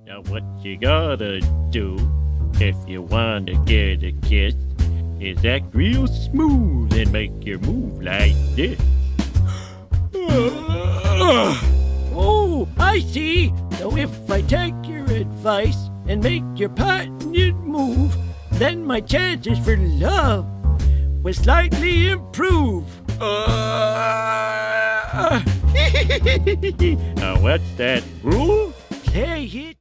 Now what you gotta do if you wanna get a kiss is act real smooth and make your move like this. Oh, I see. So if I take your advice and make your patented move, then my chances for love will slightly improve. Now what's that rule? Say it